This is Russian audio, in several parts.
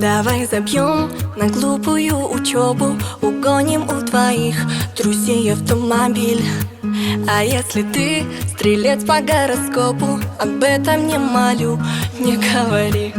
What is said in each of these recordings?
Давай забьем на глупую учебу, угоним у твоих друзей автомобиль. А если ты стрелец по гороскопу, об этом не молю, не говори.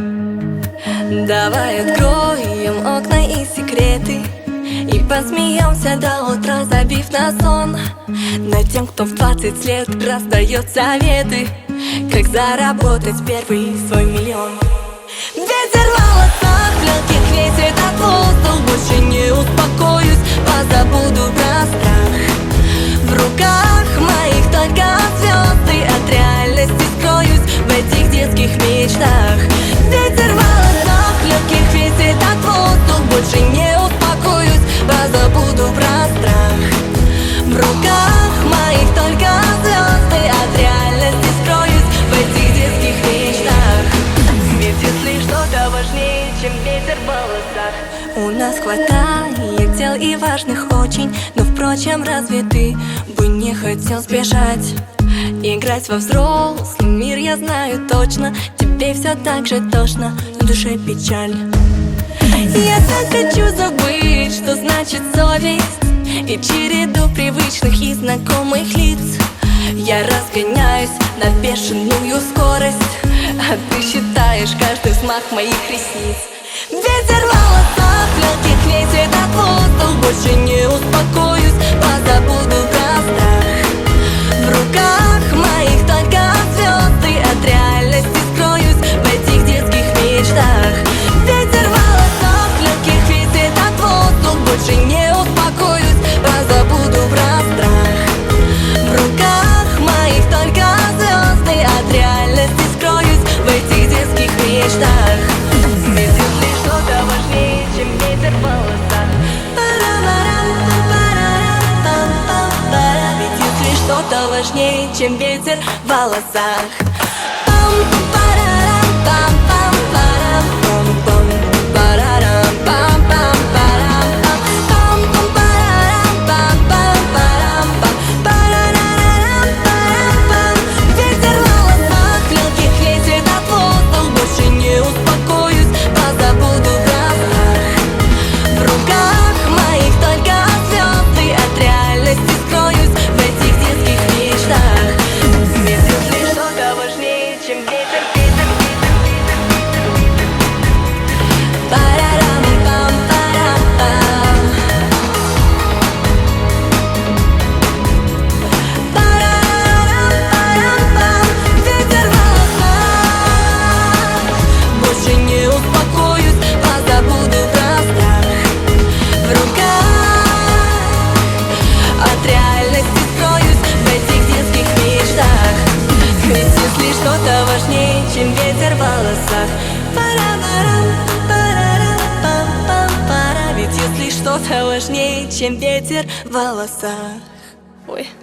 Давай откроем окна и секреты и посмеемся до утра, забив на сон над тем, кто в 20 лет раздает советы, как заработать первый свой миллион. Ветер в волосах, легких весит от воздух. Больше не успокоюсь, позабуду про страх. В руках моих только звезды, от реальности скроюсь в этих детских мечтах. Ветер в волосах, легких весит от воздух. Больше не успокоюсь, позабуду про страх. В руках моих только звезды, от реальности скроюсь в этих детских мечтах. Ведь если что-то важнее, чем ветер в волосах, у нас хватает дел и важных очень. Но впрочем, разве ты бы не хотел сбежать? Играть во взрослый мир, я знаю точно. Тебе все так же тошно, на душе печаль. Я так хочу забыть, что значит совесть, и череду привычных и знакомых лиц. Я разгоняюсь на бешеную скорость, а ты считаешь каждый взмах моих ресниц. Ветер в волосах, легких весит от воздух. Больше не успокоюсь, позабуду про страх. В руках моих только звезды, от реальности скроюсь в этих детских мечтах. Ветер в волосах, легких весит от воздух. Больше не успокоюсь, позабуду про страх. В руках моих только звезды, от реальности скроюсь в этих детских мечтах. Ведь если что-то важнее, чем ветер в волосах, ведь если что-то важнее, чем ветер в волосах. Что-то важнее, чем ветер в волосах. Ведь если что-то важнее, чем ветер в волосах. Ой.